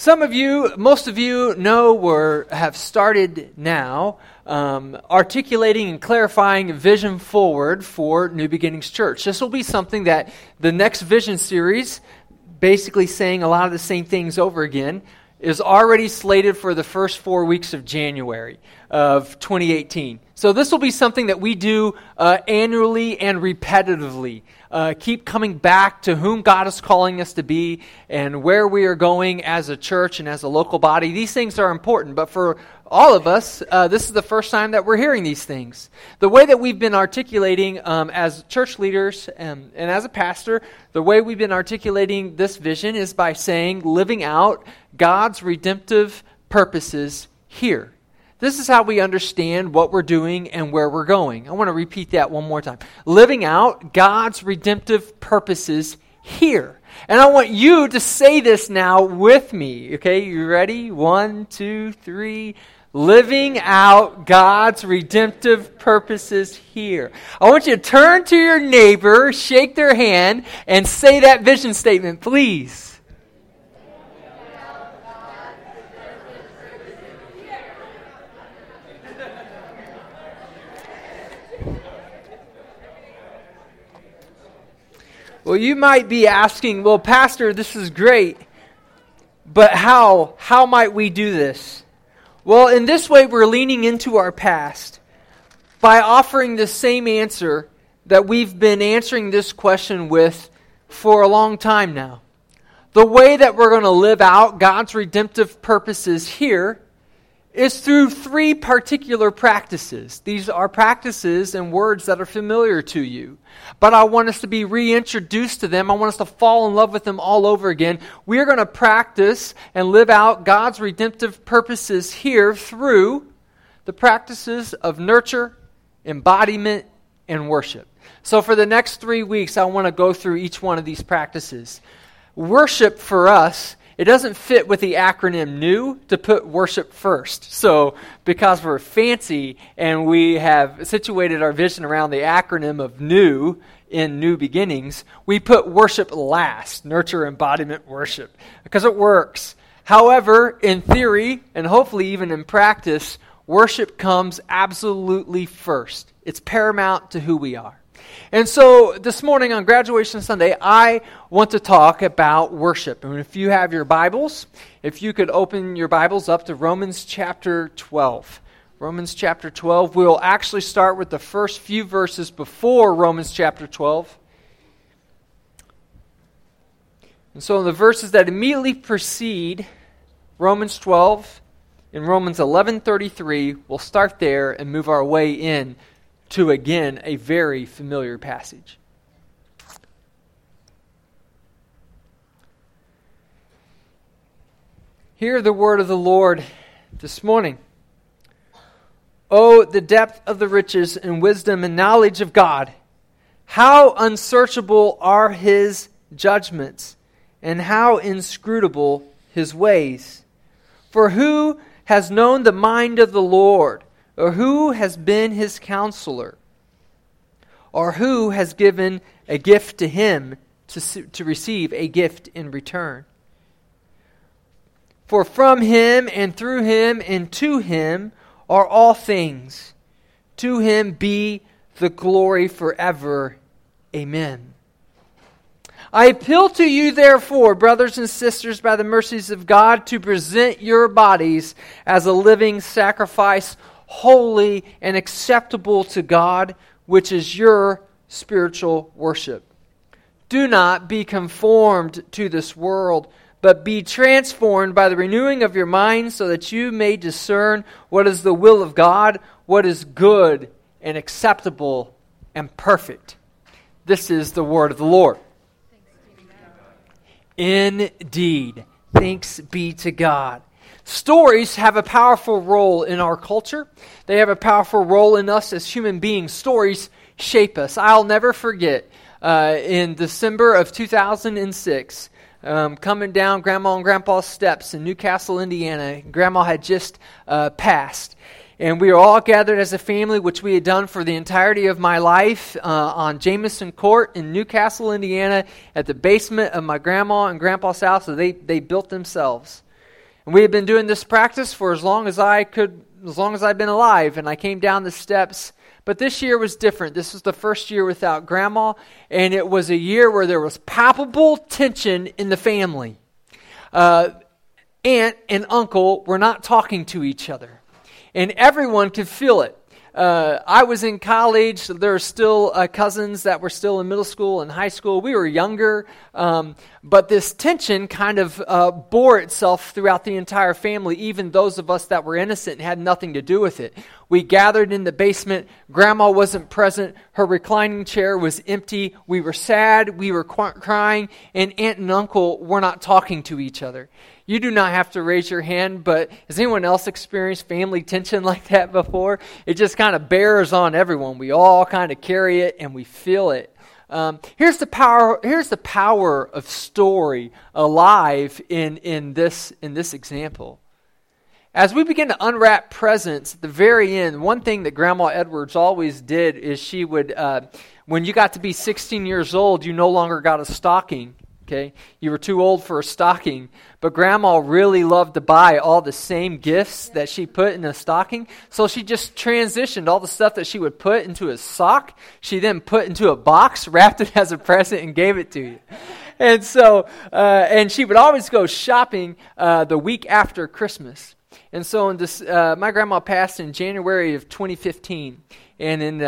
Most of you know or have started now articulating and clarifying vision forward for New Beginnings Church. This will be something that the next vision series, basically saying a lot of the same things over again, is already slated for the first 4 weeks of January of 2018. So this will be something that we do annually and repetitively. Keep coming back to whom God is calling us to be and where we are going as a church and as a local body. These things are important, but for all of us, this is the first time that we're hearing these things. The way that we've been articulating as church leaders and as a pastor, the way we've been articulating this vision is by saying, living out God's redemptive purposes here. This is how we understand what we're doing and where we're going. I want to repeat that one more time. Living out God's redemptive purposes here. And I want you to say this now with me. Okay, you ready? 1, 2, 3. Living out God's redemptive purposes here. I want you to turn to your neighbor, shake their hand, and say that vision statement, please. Well, you might be asking, well, Pastor, this is great, but how might we do this? Well, in this way, we're leaning into our past by offering the same answer that we've been answering this question with for a long time now. The way that we're going to live out God's redemptive purposes here is through 3 particular practices. These are practices and words that are familiar to you. But I want us to be reintroduced to them. I want us to fall in love with them all over again. We are going to practice and live out God's redemptive purposes here through the practices of nurture, embodiment, and worship. So for the next 3 weeks, I want to go through each one of these practices. Worship for us, it doesn't fit with the acronym NEW to put worship first. So because we're fancy and we have situated our vision around the acronym of NEW in New Beginnings, we put worship last, nurture, embodiment, worship, because it works. However, in theory and hopefully even in practice, worship comes absolutely first. It's paramount to who we are. And so this morning on Graduation Sunday, I want to talk about worship. And if you have your Bibles, if you could open your Bibles up to Romans chapter 12. Romans chapter 12. We'll actually start with the first few verses before Romans chapter 12. And so in the verses that immediately precede Romans 12, in Romans 11:33, we'll start there and move our way in to, again, a very familiar passage. Hear the word of the Lord this morning. Oh, the depth of the riches and wisdom and knowledge of God! How unsearchable are His judgments, and how inscrutable His ways! For who has known the mind of the Lord? Or who has been His counselor? Or who has given a gift to Him to receive a gift in return? For from Him and through Him and to Him are all things. To Him be the glory forever. Amen. I appeal to you, therefore, brothers and sisters, by the mercies of God, to present your bodies as a living sacrifice, holy and acceptable to God, which is your spiritual worship. Do not be conformed to this world, but be transformed by the renewing of your mind, so that you may discern what is the will of God, what is good and acceptable and perfect. This is the word of the Lord. Indeed, thanks be to God. Stories have a powerful role in our culture. They have a powerful role in us as human beings. Stories shape us. I'll never forget in December of 2006, coming down Grandma and Grandpa's steps in Newcastle, Indiana. Grandma had just passed. And we were all gathered as a family, which we had done for the entirety of my life, on Jameson Court in Newcastle, Indiana, at the basement of my grandma and grandpa's house that they built themselves. And we had been doing this practice for as long as I've been alive, and I came down the steps. But this year was different. This was the first year without Grandma, and it was a year where there was palpable tension in the family. Aunt and uncle were not talking to each other, and everyone could feel it. I was in college. So there were still cousins that were still in middle school and high school. We were younger, but this tension kind of bore itself throughout the entire family, even those of us that were innocent and had nothing to do with it. We gathered in the basement. Grandma wasn't present. Her reclining chair was empty. We were sad. We were crying, and Aunt and Uncle were not talking to each other. You do not have to raise your hand, but has anyone else experienced family tension like that before? It just kind of bears on everyone. We all kind of carry it and we feel it. Here's the power of story alive in this example. As we begin to unwrap presents at the very end, one thing that Grandma Edwards always did is she would, when you got to be 16 years old, you no longer got a stocking. Okay, you were too old for a stocking, but Grandma really loved to buy all the same gifts that she put in a stocking, so she just transitioned all the stuff that she would put into a sock. She then put into a box, wrapped it as a present, and gave it to you. And so, and she would always go shopping the week after Christmas. And so, my grandma passed in January of 2015, and in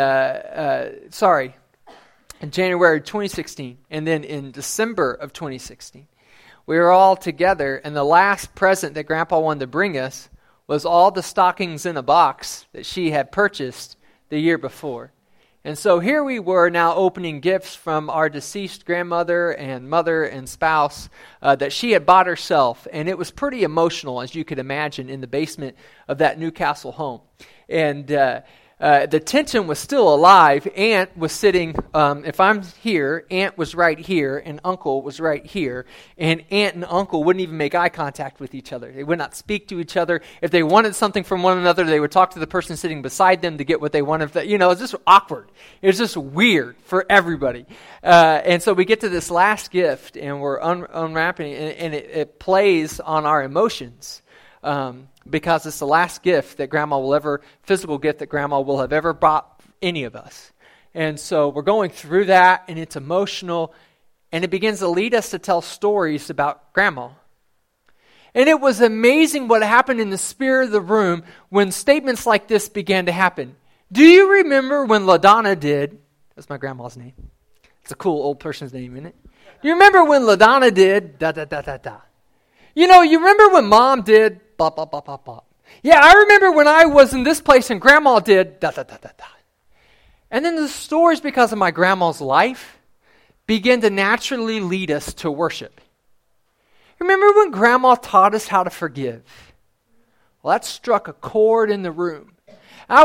January 2016, and then in December of 2016, we were all together, and the last present that Grandpa wanted to bring us was all the stockings in a box that she had purchased the year before. And so here we were now opening gifts from our deceased grandmother and mother and spouse that she had bought herself, and it was pretty emotional, as you could imagine, in the basement of that Newcastle home. And the tension was still alive. Aunt was sitting, if I'm here, Aunt was right here, and Uncle was right here. And Aunt and Uncle wouldn't even make eye contact with each other. They would not speak to each other. If they wanted something from one another, they would talk to the person sitting beside them to get what they wanted. It was just awkward. It was just weird for everybody. And so we get to this last gift, and we're unwrapping it, and it plays on our emotions. Because it's the last gift that physical gift that Grandma will have ever bought any of us. And so we're going through that, and it's emotional, and it begins to lead us to tell stories about Grandma. And it was amazing what happened in the spirit of the room when statements like this began to happen. Do you remember when LaDonna did? That's my grandma's name. It's a cool old person's name, isn't it? Do you remember when LaDonna did? Da da da da da. You remember when Mom did? Blah, blah, blah, blah, blah. Yeah, I remember when I was in this place and Grandma did da da da da da. And then the stories, because of my grandma's life, begin to naturally lead us to worship. Remember when Grandma taught us how to forgive? Well, that struck a chord in the room. I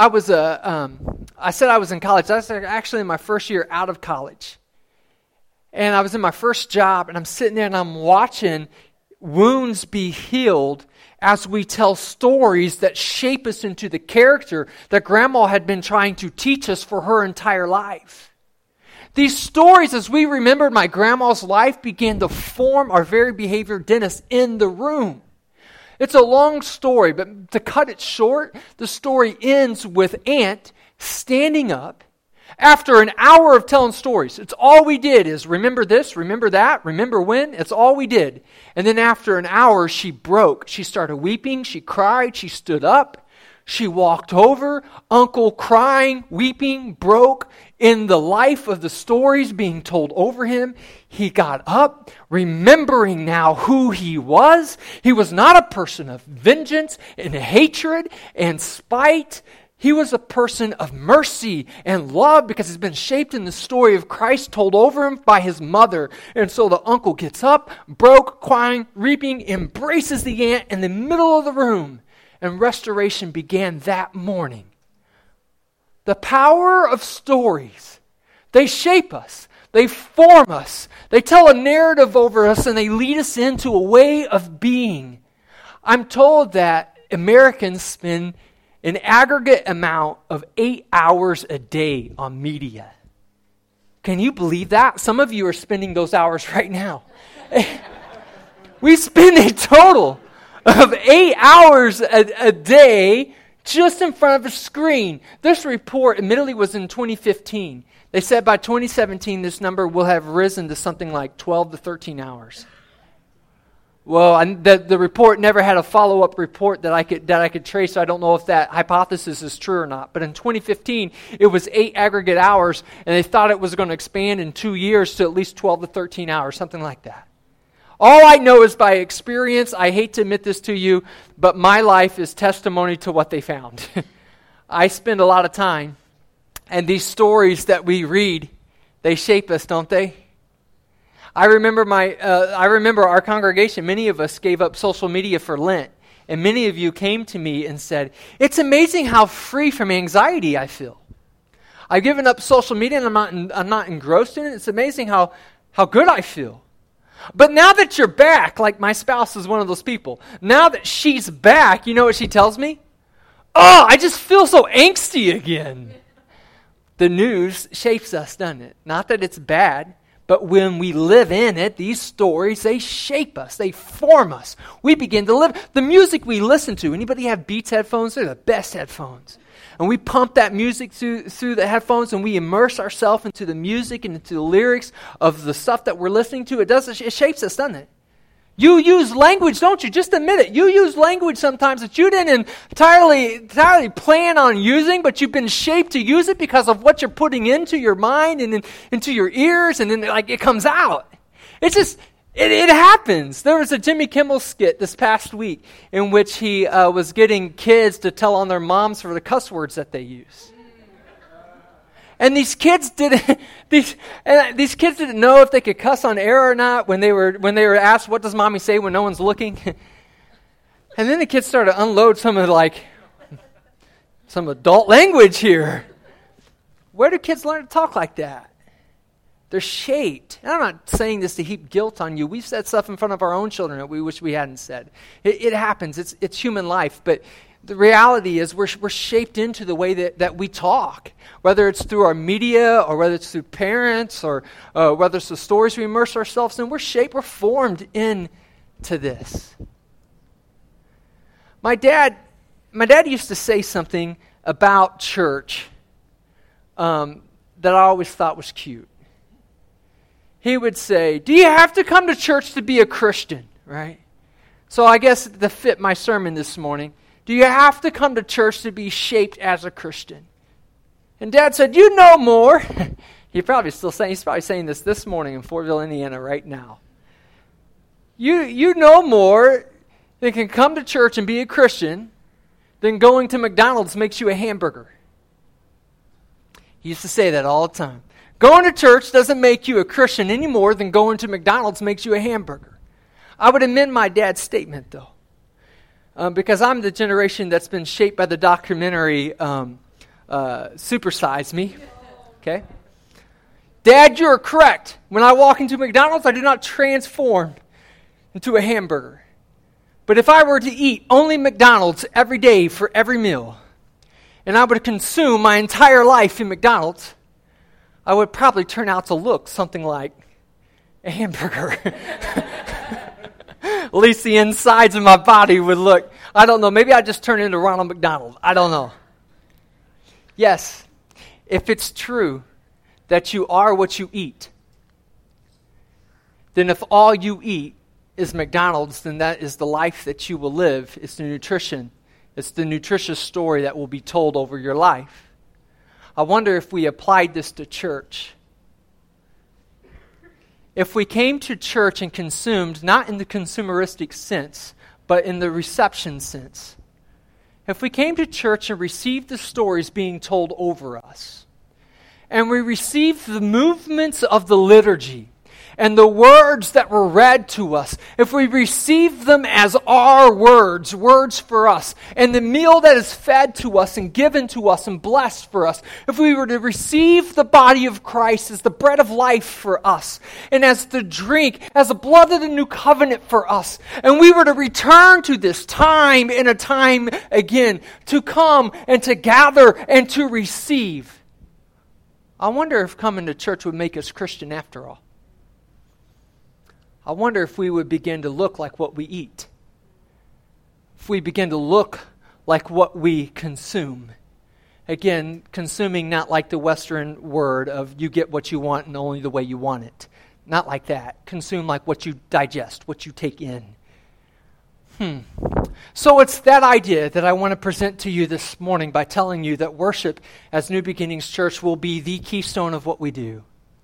said I was in college. I was actually in my first year out of college. And I was in my first job, and I'm sitting there and I'm watching wounds be healed as we tell stories that shape us into the character that Grandma had been trying to teach us for her entire life. These stories, as we remembered my grandma's life, began to form our very behavior dentists in the room. It's a long story, but to cut it short, the story ends with Aunt standing up after an hour of telling stories. It's all we did is remember this, remember that, remember when. It's all we did. And then after an hour, she broke. She started weeping. She cried. She stood up. She walked over. Uncle crying, weeping, broke in the life of the stories being told over him. He got up, remembering now who he was. He was not a person of vengeance and hatred and spite. He was a person of mercy and love because he's been shaped in the story of Christ told over him by his mother. And so the uncle gets up, broke, crying, weeping, embraces the aunt in the middle of the room. And restoration began that morning. The power of stories. They shape us. They form us. They tell a narrative over us, and they lead us into a way of being. I'm told that Americans spend an aggregate amount of 8 hours a day on media. Can you believe that? Some of you are spending those hours right now. We spend a total of 8 hours a day just in front of a screen. This report admittedly was in 2015. They said by 2017 this number will have risen to something like 12 to 13 hours. Well, the report never had a follow-up report that I could trace, so I don't know if that hypothesis is true or not. But in 2015, it was 8 aggregate hours, and they thought it was going to expand in 2 years to at least 12 to 13 hours, something like that. All I know is by experience, I hate to admit this to you, but my life is testimony to what they found. I spend a lot of time, and these stories that we read, they shape us, don't they? I remember our congregation, many of us gave up social media for Lent, and many of you came to me and said, "It's amazing how free from anxiety I feel. I've given up social media and I'm not engrossed in it. It's amazing how good I feel. But now that you're back," like my spouse is one of those people, now that she's back, you know what she tells me? "Oh, I just feel so angsty again." The news shapes us, doesn't it? Not that it's bad, but when we live in it, these stories, they shape us. They form us. We begin to live. The music we listen to, anybody have Beats headphones? They're the best headphones. And we pump that music through the headphones, and we immerse ourselves into the music and into the lyrics of the stuff that we're listening to. It shapes us, doesn't it? You use language, don't you? Just admit it. You use language sometimes that you didn't entirely plan on using, but you've been shaped to use it because of what you're putting into your mind and into your ears, and then it comes out. It's just, it happens. There was a Jimmy Kimmel skit this past week in which he was getting kids to tell on their moms for the cuss words that they use. And these kids didn't know if they could cuss on air or not when they were asked, "What does mommy say when no one's looking?" And then the kids started to unload some adult language here. Where do kids learn to talk like that? They're shaped. And I'm not saying this to heap guilt on you. We've said stuff in front of our own children that we wish we hadn't said. It happens. It's human life. But the reality is we're shaped into the way that we talk, whether it's through our media or whether it's through parents or whether it's the stories we immerse ourselves in. We're formed into this. My dad used to say something about church that I always thought was cute. He would say, "Do you have to come to church to be a Christian?" Right? So I guess to fit my sermon this morning, do you have to come to church to be shaped as a Christian? And Dad said, "You know more." He's probably saying this morning in Fortville, Indiana right now. You know more than can come to church and be a Christian than going to McDonald's makes you a hamburger. He used to say that all the time. Going to church doesn't make you a Christian any more than going to McDonald's makes you a hamburger. I would amend my dad's statement, though. Because I'm the generation that's been shaped by the documentary Super Size Me. Okay? Dad, you're correct. When I walk into McDonald's, I do not transform into a hamburger. But if I were to eat only McDonald's every day for every meal, and I would consume my entire life in McDonald's, I would probably turn out to look something like a hamburger. At least the insides of my body would look, I don't know, maybe I'd just turn into Ronald McDonald. I don't know. Yes, if it's true that you are what you eat, then if all you eat is McDonald's, then that is the life that you will live. It's the nutrition. It's the nutritious story that will be told over your life. I wonder if we applied this to church. If we came to church and consumed, not in the consumeristic sense, but in the reception sense. If we came to church and received the stories being told over us, and we received the movements of the liturgy, and the words that were read to us, if we receive them as our words for us, and the meal that is fed to us and given to us and blessed for us, if we were to receive the body of Christ as the bread of life for us, and as the drink, as the blood of the new covenant for us, and we were to return to this time and a time again, to come and to gather and to receive, I wonder if coming to church would make us Christian after all. I wonder if we would begin to look like what we eat. we begin to look like what we consume. Again, consuming not like the Western word of you get what you want and only the way you want it. Not like that. Consume like what you digest, what you take in. So it's that idea that I want to present to you this morning by telling you that worship as New Beginnings Church will be the keystone of what we do.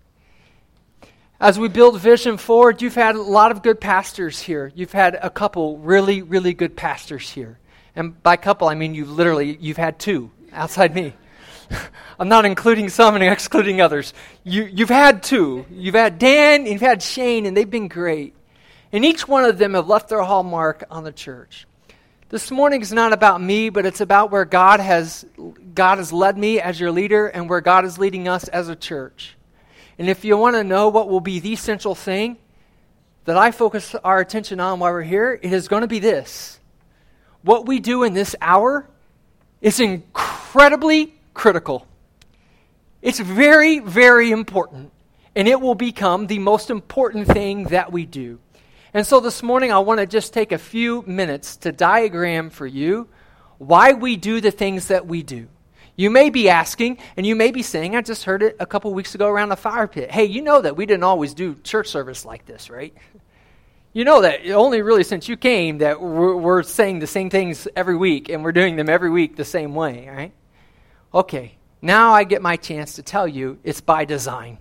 As we build vision forward, you've had a lot of good pastors here. You've had a couple really, really good pastors here. And by couple, I mean you've had two outside me. I'm not including some and excluding others. You've had two. You've had Dan and you've had Shane, and they've been great. And each one of them have left their hallmark on the church. This morning is not about me, but it's about where God has led me as your leader and where God is leading us as a church. And if you want to know what will be the central thing that I focus our attention on while we're here, it is going to be this. What we do in this hour is incredibly critical. It's very, very important, and it will become the most important thing that we do. And so this morning, I want to just take a few minutes to diagram for you why we do the things that we do. You may be asking, and you may be saying, I just heard it a couple weeks ago around the fire pit. Hey, you know that we didn't always do church service like this, right? You know that only really since you came that we're saying the same things every week, and we're doing them every week the same way, right? Okay, now I get my chance to tell you it's by design.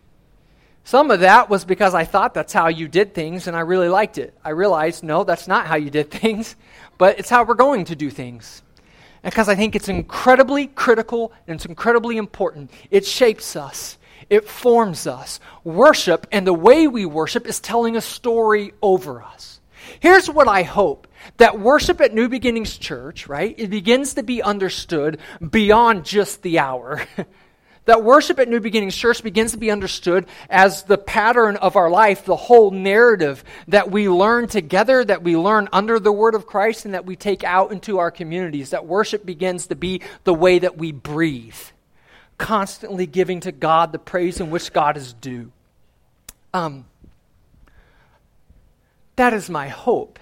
Some of that was because I thought that's how you did things, and I really liked it. I realized, no, that's not how you did things, but it's how we're going to do things. And because I think it's incredibly critical and it's incredibly important. It shapes us. It forms us. Worship and the way we worship is telling a story over us. Here's what I hope. That worship at New Beginnings Church, right, it begins to be understood beyond just the hour. That worship at New Beginnings Church begins to be understood as the pattern of our life, the whole narrative that we learn together, that we learn under the Word of Christ, and that we take out into our communities. That worship begins to be the way that we breathe, constantly giving to God the praise in which God is due. That is my hope.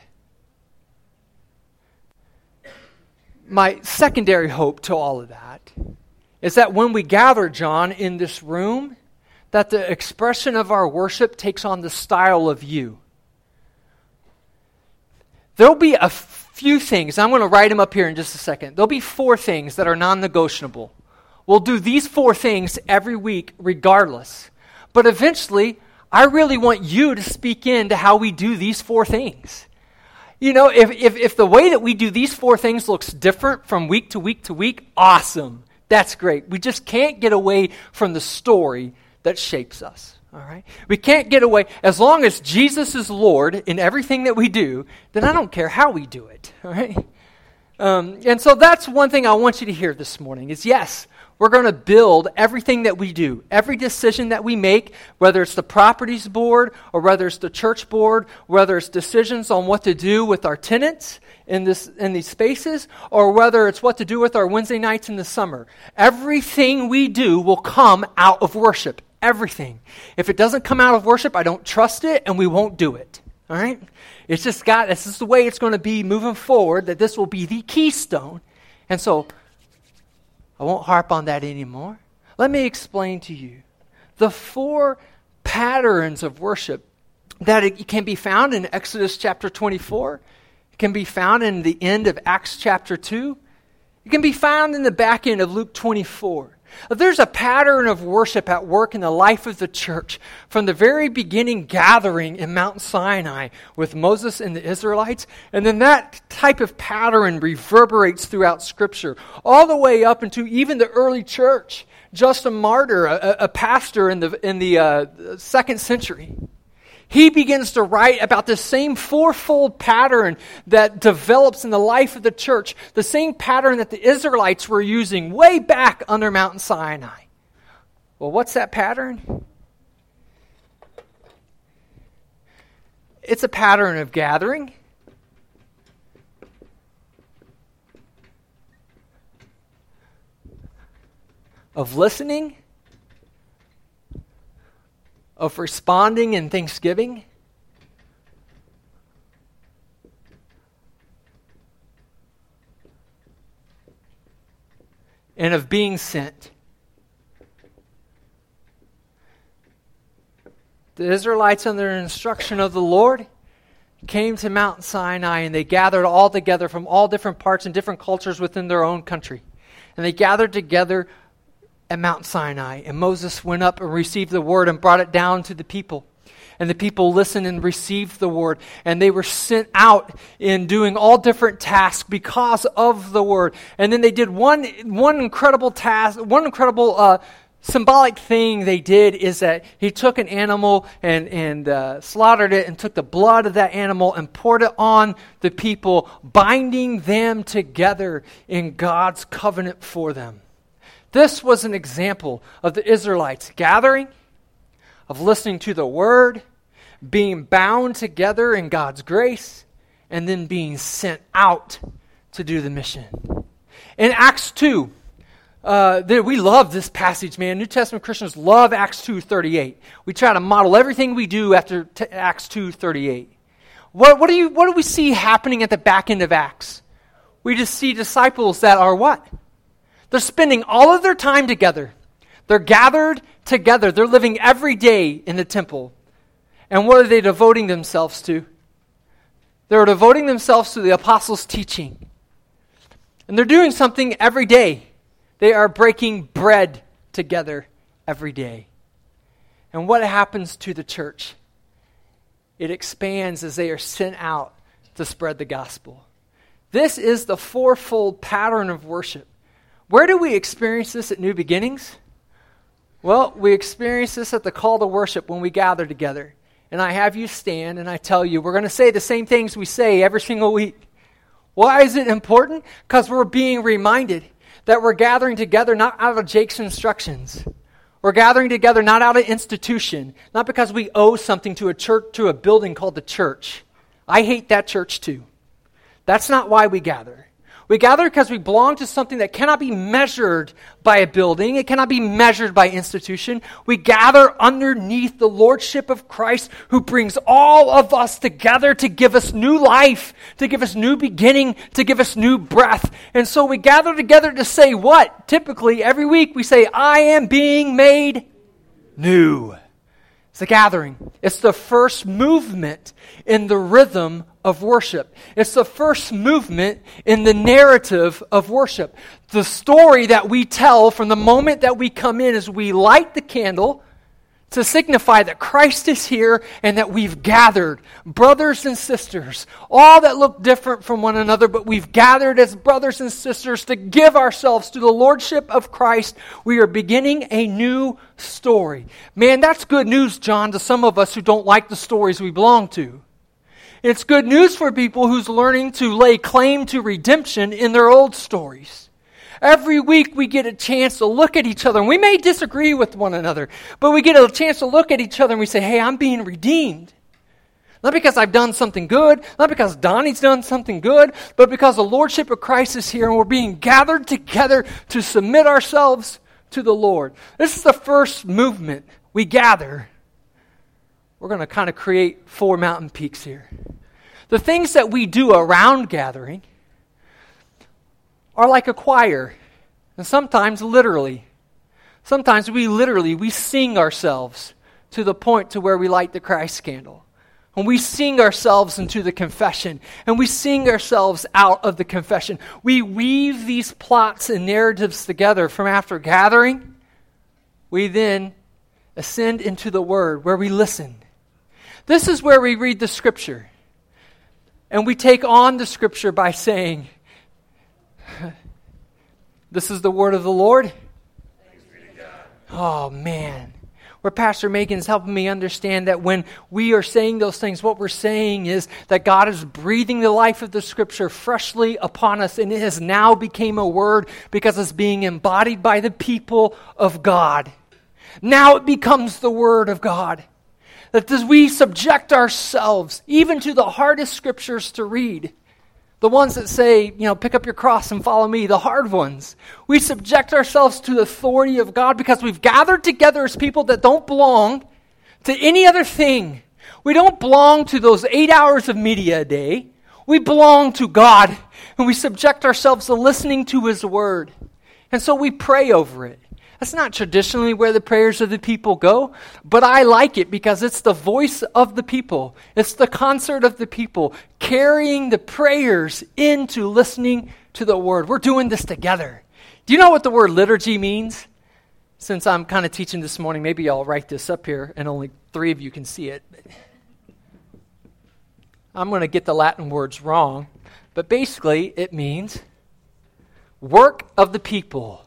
My secondary hope to all of that is that when we gather, John, in this room, that the expression of our worship takes on the style of you. There'll be a few things. I'm going to write them up here in just a second. There'll be 4 things that are non-negotiable. We'll do these 4 things every week regardless. But eventually, I really want you to speak into how we do these 4 things. You know, if the way that we do these 4 things looks different from week to week to week, awesome. That's great. We just can't get away from the story that shapes us. All right? We can't get away. As long as Jesus is Lord in everything that we do, then I don't care how we do it. All right? And so that's one thing I want you to hear this morning is yes, we're going to build everything that we do, every decision that we make, whether it's the properties board or whether it's the church board, whether it's decisions on what to do with our tenants in these spaces, or whether it's what to do with our Wednesday nights in the summer. Everything we do will come out of worship. Everything. If it doesn't come out of worship, I don't trust it and we won't do it. All right? This is the way it's going to be moving forward, that this will be the keystone. And so, I won't harp on that anymore. Let me explain to you the 4 patterns of worship that it can be found in Exodus chapter 24. It can be found in the end of Acts chapter 2. It can be found in the back end of Luke 24. There's a pattern of worship at work in the life of the church from the very beginning gathering in Mount Sinai with Moses and the Israelites. And then that type of pattern reverberates throughout Scripture all the way up into even the early church. Justin Martyr, a pastor in the 2nd century. He begins to write about the same 4-fold pattern that develops in the life of the church, the same pattern that the Israelites were using way back under Mount Sinai. Well, what's that pattern? It's a pattern of gathering, of listening, of responding in thanksgiving, and of being sent. The Israelites, under the instruction of the Lord, came to Mount Sinai, and they gathered all together from all different parts and different cultures within their own country. And they gathered together at Mount Sinai, and Moses went up and received the word and brought it down to the people. And the people listened and received the word, and they were sent out in doing all different tasks because of the word. And then they did one incredible task, one incredible symbolic thing they did is that he took an animal and slaughtered it and took the blood of that animal and poured it on the people, binding them together in God's covenant for them. This was an example of the Israelites gathering, of listening to the word, being bound together in God's grace, and then being sent out to do the mission. In Acts 2, we love this passage, man. New Testament Christians love Acts 2:38. We try to model everything we do after Acts 2:38. What do we see happening at the back end of Acts? We just see disciples that are what? They're spending all of their time together. They're gathered together. They're living every day in the temple. And what are they devoting themselves to? They're devoting themselves to the apostles' teaching. And they're doing something every day. They are breaking bread together every day. And what happens to the church? It expands as they are sent out to spread the gospel. This is the fourfold pattern of worship. Where do we experience this at New Beginnings? Well, we experience this at the call to worship when we gather together. And I have you stand and I tell you, we're going to say the same things we say every single week. Why is it important? Because we're being reminded that we're gathering together not out of Jake's instructions. We're gathering together not out of institution, not because we owe something to a church, to a building called the church. I hate that church too. That's not why we gather. We gather because we belong to something that cannot be measured by a building. It cannot be measured by institution. We gather underneath the lordship of Christ, who brings all of us together to give us new life, to give us new beginning, to give us new breath. And so we gather together to say what? Typically, every week we say, I am being made new. It's a gathering. It's the first movement in the rhythm of worship. It's the first movement in the narrative of worship. The story that we tell from the moment that we come in is we light the candle to signify that Christ is here and that we've gathered, brothers and sisters, all that look different from one another, but we've gathered as brothers and sisters to give ourselves to the lordship of Christ. We are beginning a new story. Man, that's good news, John, to some of us who don't like the stories we belong to. It's good news for people who's learning to lay claim to redemption in their old stories. Every week we get a chance to look at each other, and we may disagree with one another, but we get a chance to look at each other and we say, hey, I'm being redeemed. Not because I've done something good, not because Donnie's done something good, but because the lordship of Christ is here and we're being gathered together to submit ourselves to the Lord. This is the first movement. We gather. We're going to kind of create 4 mountain peaks here. The things that we do around gathering are like a choir, and sometimes literally. Sometimes we sing ourselves to the point to where we light the Christ candle. And we sing ourselves into the confession, and we sing ourselves out of the confession. We weave these plots and narratives together from after gathering. We then ascend into the Word where we listen. This is where we read the Scripture. And we take on the Scripture by saying, this is the word of the Lord. Thanks be to God. Oh, man. Where Pastor Megan's helping me understand that when we are saying those things, what we're saying is that God is breathing the life of the Scripture freshly upon us, and it has now become a word because it's being embodied by the people of God. Now it becomes the Word of God. That as we subject ourselves even to the hardest Scriptures to read, the ones that say, pick up your cross and follow me, the hard ones. We subject ourselves to the authority of God because we've gathered together as people that don't belong to any other thing. We don't belong to those 8 hours of media a day. We belong to God, and we subject ourselves to listening to His Word. And so we pray over it. That's not traditionally where the prayers of the people go, but I like it because it's the voice of the people. It's the concert of the people carrying the prayers into listening to the word. We're doing this together. Do you know what the word liturgy means? Since I'm kind of teaching this morning, maybe I'll write this up here and only 3 of you can see it. I'm going to get the Latin words wrong, but basically it means work of the people.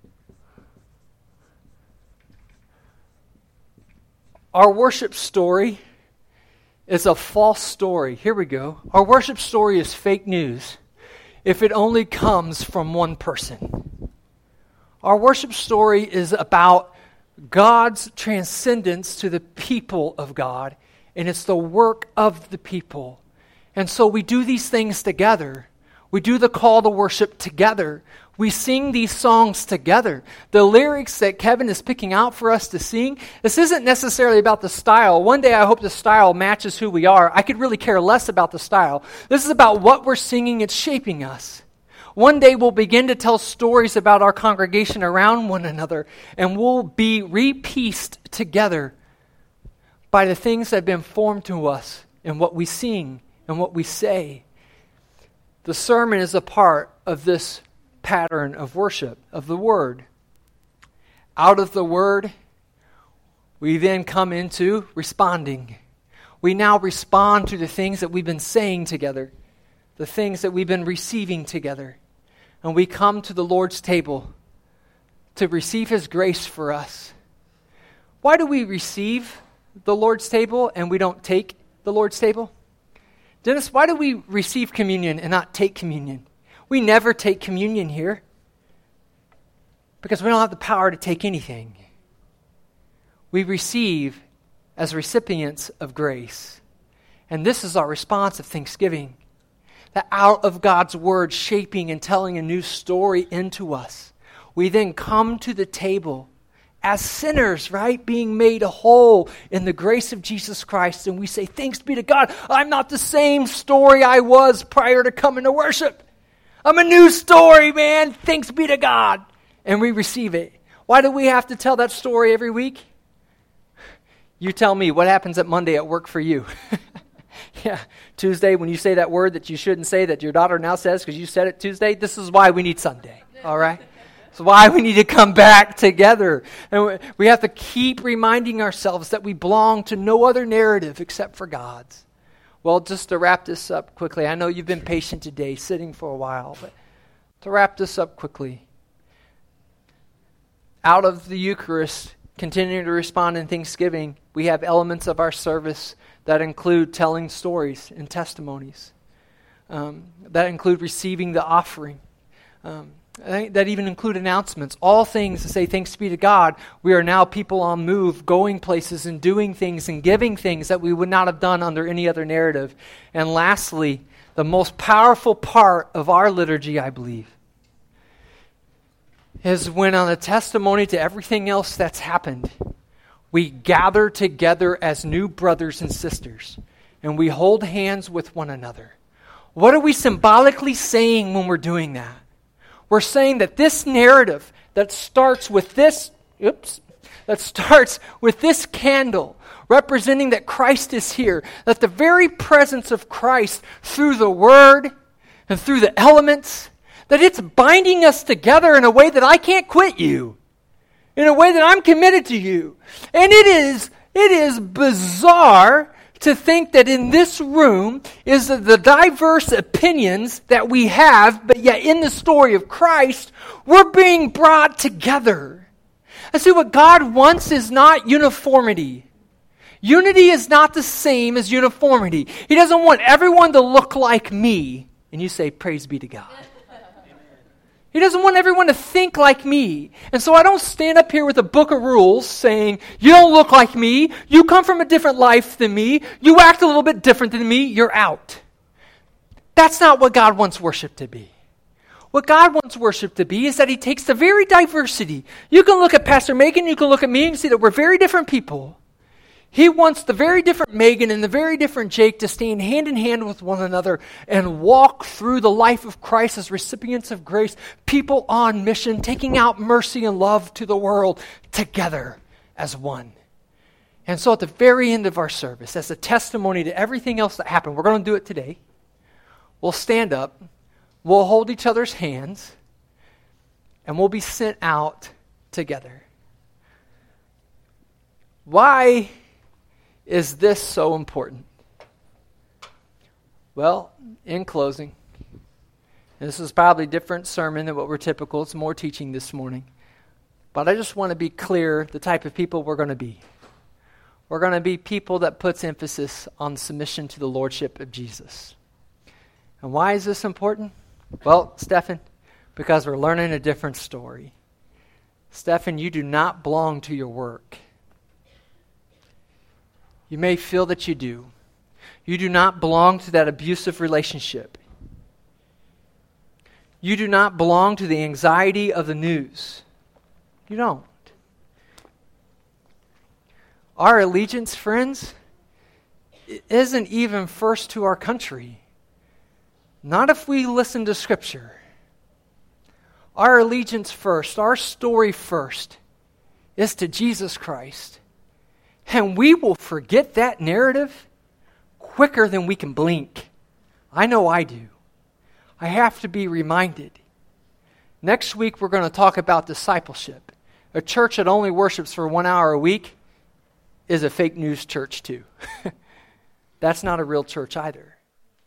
Our worship story is a false story. Here we go. Our worship story is fake news if it only comes from one person. Our worship story is about God's transcendence to the people of God, and it's the work of the people. And so we do these things together. We do the call to worship together. We sing these songs together. The lyrics that Kevin is picking out for us to sing, this isn't necessarily about the style. One day I hope the style matches who we are. I could really care less about the style. This is about what we're singing. It's shaping us. One day we'll begin to tell stories about our congregation around one another, and we'll be re-pieced together by the things that have been formed to us in what we sing and what we say. The sermon is a part of this pattern of worship, of the Word. Out of the Word, we then come into responding. We now respond to the things that we've been saying together, the things that we've been receiving together. And we come to the Lord's table to receive His grace for us. Why do we receive the Lord's table and we don't take the Lord's table? Dennis, why do we receive communion and not take communion? We never take communion here because we don't have the power to take anything. We receive as recipients of grace. And this is our response of thanksgiving. That out of God's word shaping and telling a new story into us, we then come to the table as sinners, right? Being made whole in the grace of Jesus Christ. And we say, thanks be to God. I'm not the same story I was prior to coming to worship. I'm a new story, man. Thanks be to God. And we receive it. Why do we have to tell that story every week? You tell me, what happens at Monday at work for you? Yeah, Tuesday when you say that word that you shouldn't say that your daughter now says because you said it Tuesday, this is why we need Sunday, all right? It's why we need to come back together. And we have to keep reminding ourselves that we belong to no other narrative except for God's. Well, just to wrap this up quickly, I know you've been patient today, sitting for a while, but to wrap this up quickly, out of the Eucharist, continuing to respond in thanksgiving, we have elements of our service that include telling stories and testimonies, that include receiving the offering, that even include announcements, all things to say thanks be to God. We are now people on move, going places and doing things and giving things that we would not have done under any other narrative. And lastly, the most powerful part of our liturgy, I believe, is when on a testimony to everything else that's happened, we gather together as new brothers and sisters, and we hold hands with one another. What are we symbolically saying when we're doing that? We're saying that this narrative that starts with this candle, representing that Christ is here, that the very presence of Christ through the Word and through the elements, that it's binding us together in a way that I can't quit you, in a way that I'm committed to you. And it is bizarre to think that in this room is the diverse opinions that we have, but yet in the story of Christ, we're being brought together. And see, what God wants is not uniformity. Unity is not the same as uniformity. He doesn't want everyone to look like me. And you say, praise be to God. He doesn't want everyone to think like me. And so I don't stand up here with a book of rules saying, you don't look like me, you come from a different life than me, you act a little bit different than me, you're out. That's not what God wants worship to be. What God wants worship to be is that He takes the very diversity. You can look at Pastor Megan, you can look at me and see that we're very different people. He wants the very different Megan and the very different Jake to stand hand in hand with one another and walk through the life of Christ as recipients of grace, people on mission, taking out mercy and love to the world together as one. And so at the very end of our service, as a testimony to everything else that happened, we're going to do it today. We'll stand up, we'll hold each other's hands, and we'll be sent out together. Why is this so important? Well, in closing, this is probably a different sermon than what we're typical. It's more teaching this morning. But I just want to be clear the type of people we're going to be. We're going to be people that puts emphasis on submission to the lordship of Jesus. And why is this important? Well, Stefan, because we're learning a different story. Stefan, you do not belong to your work. You may feel that you do. You do not belong to that abusive relationship. You do not belong to the anxiety of the news. You don't. Our allegiance, friends, isn't even first to our country. Not if we listen to Scripture. Our allegiance first, our story first, is to Jesus Christ. And we will forget that narrative quicker than we can blink. I know I do. I have to be reminded. Next week we're going to talk about discipleship. A church that only worships for 1 hour a week is a fake news church too. That's not a real church either.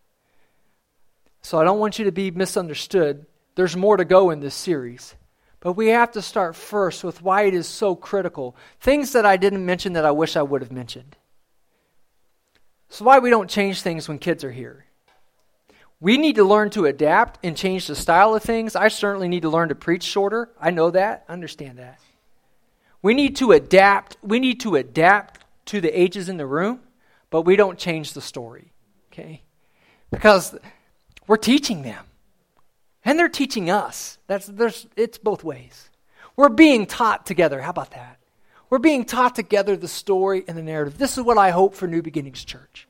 So I don't want you to be misunderstood. There's more to go in this series. But we have to start first with why it is so critical. Things that I didn't mention that I wish I would have mentioned. So why we don't change things when kids are here. We need to learn to adapt and change the style of things. I certainly need to learn to preach shorter. I know that. I understand that. We need to adapt. We need to adapt to the ages in the room, but we don't change the story. Okay? Because we're teaching them. And they're teaching us. It's both ways. We're being taught together. How about that? We're being taught together the story and the narrative. This is what I hope for New Beginnings Church.